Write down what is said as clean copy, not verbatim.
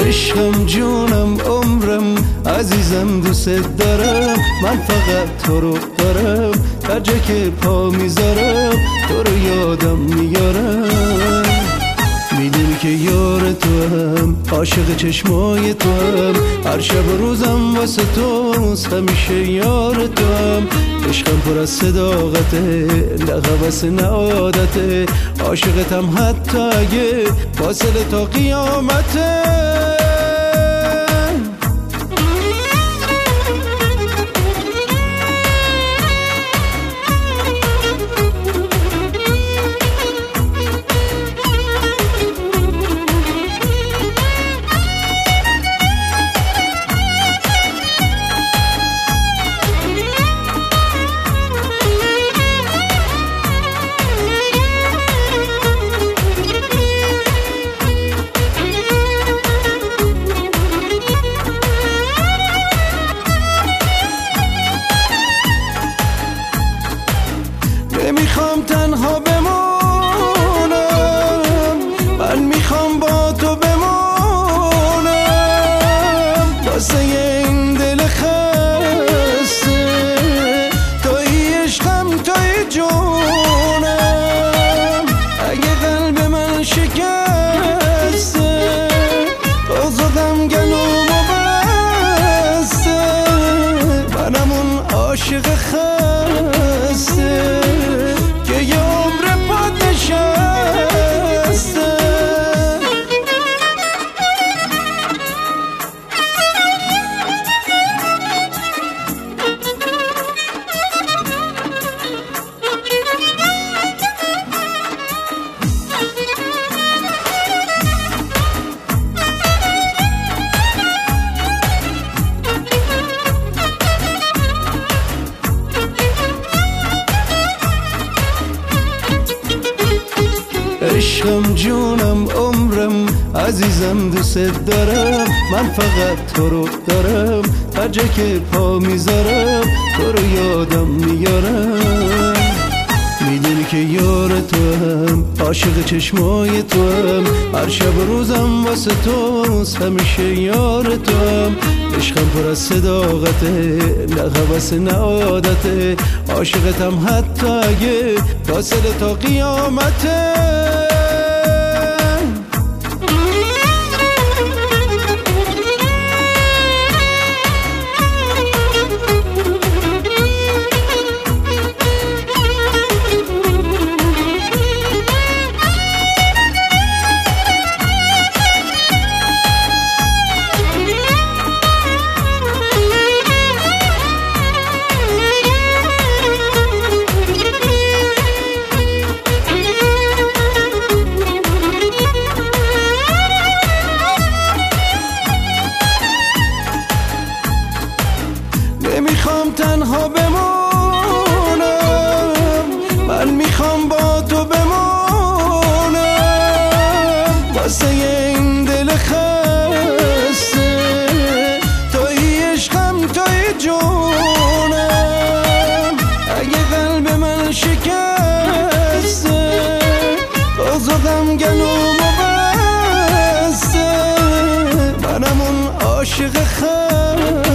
عشقم جونم عمرم عزیزم دوست دارم، من فقط تو رو دارم، هر جا که پا میذارم تو رو یادم میارم. میدونی که یار تو هم، عاشق چشمای تو هم، هر شب و روزم واسه تو همیشه یار تو هم. عشقم پر از صداقته، نه هوس نه عادته، عاشقتم حتی اگه فاصله تا قیامته. نمیخوام تنها بمونم، من میخوام با تو بمونم، واسه این دل خسته توی عشقم توی جونم. اگه قلب من شکسته بازدم گلومو بسته، منم اون عاشق خسته که یه عمر پا نشسته. عشقم جونم عمرم عزیزم دوست دارم، من فقط تو رو دارم، هر جا که پا میذارم تو رو یادم میارم. میدونی که یار تو هم، عاشق چشمای تو هم، هر شب و روزم واسه تو همیشه یار تو هم. عشقم پر از صداقته، نه هوس نه عادته، عاشقتم حتی اگه فاصله تا قیامته. نمیخوام تنها بمونم، من میخوام با تو بمونم، واسه این دل خسته توی عشقم توی جونم. اگه قلب من شکسته بازدم گلومو بسته، منم اون عاشق خسته